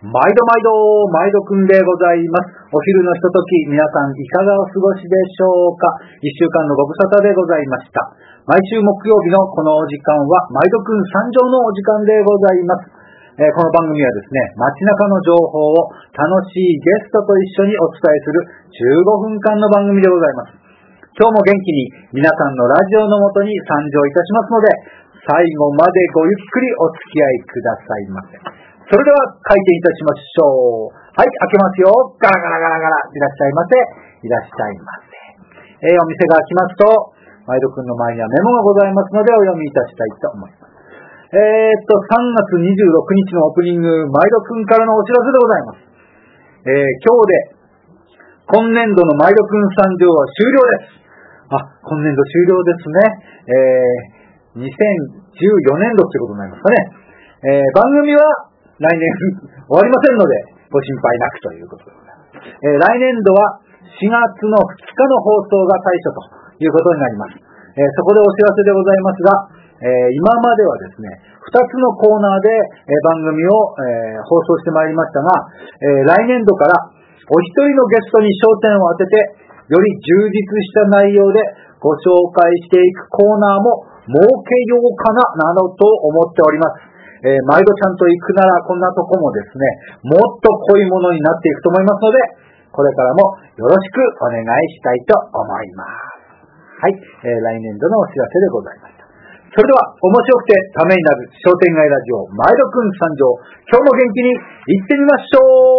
毎度くんでございます。お昼のひととき、皆さんいかがお過ごしでしょうか。一週間のご無沙汰でございました。毎週木曜日のこのお時間は、毎度くん参上のお時間でございます。この番組はですね、街中の情報を楽しいゲストと一緒にお伝えする15分間の番組でございます。今日も元気に皆さんのラジオのもとに参上いたしますので、最後までごゆっくりお付き合いくださいませ。それでは開店いたしましょう。はい、開けますよ。ガラガラガラガラ。いらっしゃいませ。いらっしゃいませ。お店が開きますと、毎度くんの前にはメモがございますのでお読みいたしたいと思います。3月26日のオープニング、毎度くんからのお知らせでございます。今日で、今年度の毎度くん参上は終了です。今年度終了ですね。2014年度ということになりますかね。番組は来年終わりませんのでご心配なくということでございます。来年度は4月の2日の放送が最初ということになります。そこでお知らせでございますが、今まではですね、2つのコーナーで、番組を、放送してまいりましたが、来年度からお一人のゲストに焦点を当てて、より充実した内容でご紹介していくコーナーも設けようかな、などと思っております。毎度ちゃんと行くならこんなとこもですね、もっと濃いものになっていくと思いますので、これからもよろしくお願いしたいと思います。はい、来年度のお知らせでございました。それでは面白くてためになる商店街ラジオ毎度くん参上。今日も元気に行ってみましょう。